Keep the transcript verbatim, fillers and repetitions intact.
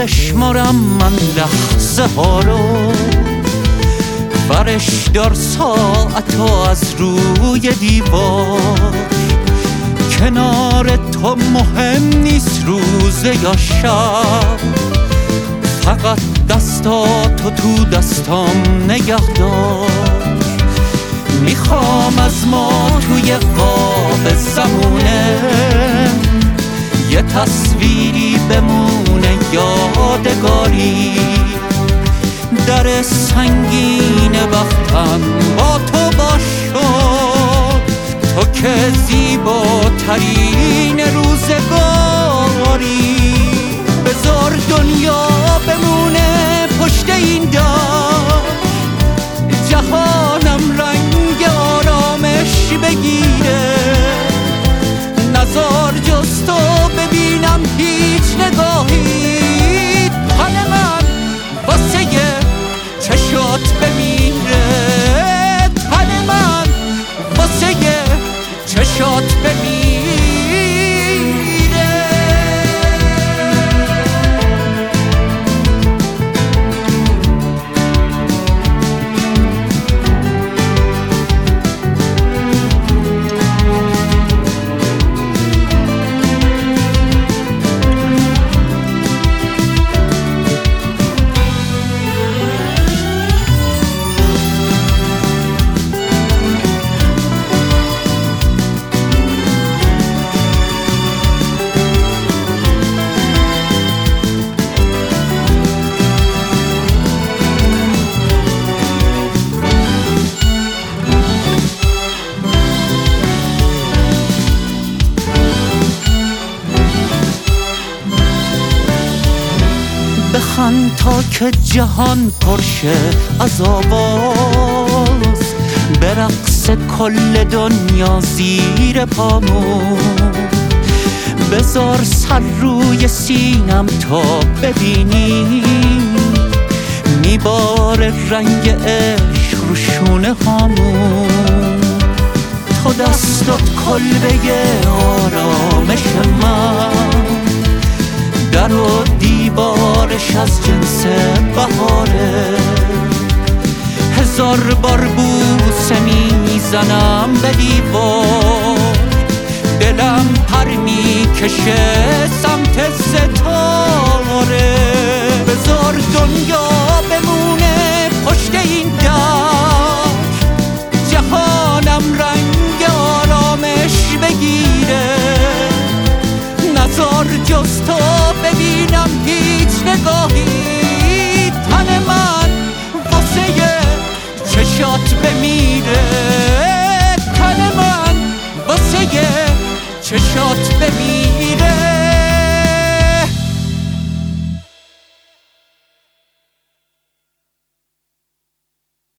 بشمارم من لحظه ها رو، برش دار ساعتو از روی دیوار. کنار تو مهم نیست روزه یا شب، فقط دستاتو تو دستام نگه دار. میخوام از ما توی قاب زمونه یه تصویری بمونه یادگاری. در سنگین وقتم با تو باش شد، تو که زیباترین روزگاری. بذار دنیا بمونه پشت این در، جهانم رنگ آرامش بگیره. نزار جز تو ببینم هیچ نگاهی، تن من واسه چشات بمیره. تن من واسه چشات بمیره. بخند تا که جهان پرشه از آواز، به رقص کل دنیا زیر پامون. بذار سر روی سینم تا ببینی میبار رنگ عشق رو شونه هامون. تو دستات کلبه آرامش من، در و دیوارش از جنس بهاره. هزار بار بوسه میزنم به دیوار، دلم پر میکشه سمت ستاره. بذار دنیا بمونه پشت این در، جهانم رنگ آرامش بگیره. نزار جز تو ببینم هیچ نگاهی، تن من واسه چشات بمیره. تن من واسه چشات بمیره.